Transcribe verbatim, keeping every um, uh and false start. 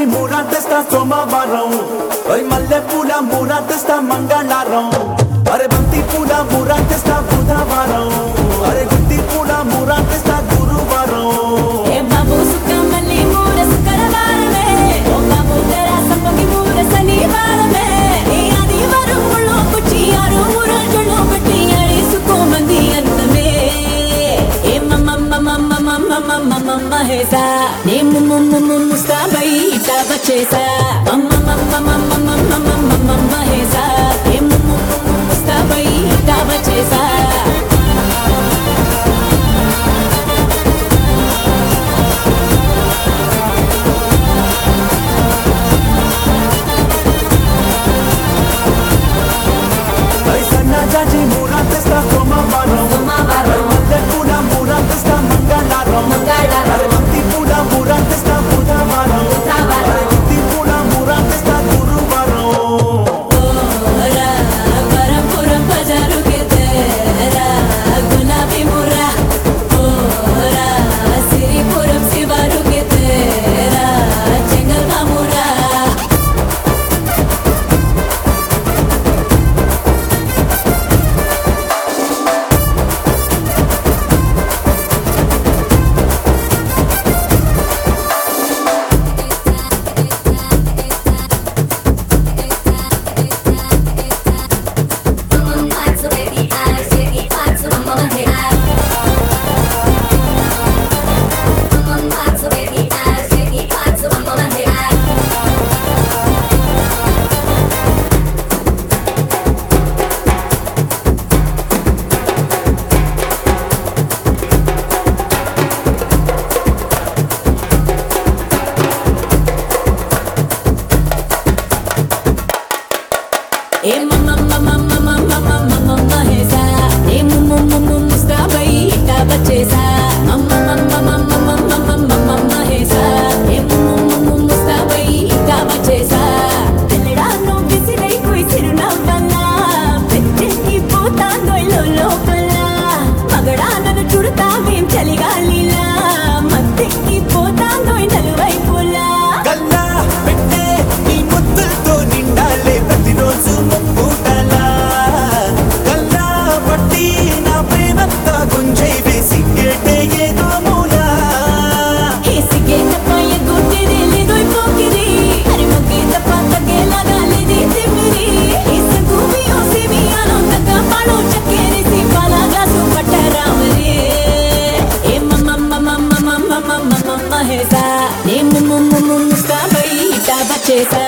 మూరా తెస్తా సోమవారం, ఓయ్ మల్లె పూల మూరా తెస్తా మంగళవారం, అరే బంతి పూల మూరా తెస్తా బుధవారం, అరే గుత్తి పూల మూరా తెస్తా గురువారం. ఏ బాబు సుఖమల్లి మూర శుక్రవారమే, ఓ బాబు తెరా సంపంగి మూర శనివారమే, ఏ ఆదివారం ముళ్ళో కుచ్చి ఆరు మూరజులో పెట్టి అడిసుకో మంది అందమే. ఏ మమ్మ మమ్మ మమ్మ మమ్మ మమ్మ మహేసా నే ముమ్ము ముమ్ము ముస్తాబై ఇటా వచ్చేసా. మమ్మ మమ్మ మమ్మ మమ్మ మమ్మ మమ్మ మహేసా నే ముమ్ము ముమ్ము ముస్తాబై ఇటా వచ్చేసా. జాజి మూరా తెస్తా సోమవారం, మల్లె పూల మూరా తెస్తా మంగళవారం, అరే బంతి పూల మూరా తెస్తా బుధవారం, అరే గుత్తి పూల మూరా తెస్తా గురువారం. ఓరా పరంపురం బజారు కే తెరా గులాబీ ముర్రా, ఓరా సిరిపురం శివారు కే తెరా చెంగల్ మామురా. ఏ మమ్మ మమ్మ మమ్మ మమ్మ మమ్మ మహేసా నే ముమ్ము ముమ్ము ముస్తాబై ఇటా వచ్చేసా. మమ్మ మమ్మ మమ్మ మమ్మ మమ్మ మమ్మ మహేసా నే ముమ్ము ముమ్ము ముస్తాబై ఇటా వచ్చేసా. తెల్లడాను విసిరై పోయి చిరునవ్వన్నా పెద్దకి పోతాందోయ్ లోపల, మగడానను చుడతావేం చలిగాలిలా మత్తెక్కి పోతాందోయ్ నలువైపులా. గల్లా పెట్టే నీ ముద్దులతో నిండాలే ప్రతిరోజు ముప్పుటలా, గల్లా పట్టి నా ప్రేమంతా గుంజై వేసి గేటే ఏదో మూలా. హే సిగే తప్పయ గుట్టిరి లేదోయ్ పోకిరి, హరి ముగ్గి తప్ప తగ్గేలాగా లేది తిమ్మిరి. ఈ సంగుమి ఓసిమి ఆనందంగా పాడు చక్కెరిసి పాలగా సుపట్ట రామరి. ఏ మమ్మ మమ్మ మమ్మ మమ్మ మమ్మ మహేసా నే ముమ్ము ముమ్ము ముస్తాబై ఇటా వచ్చేసా.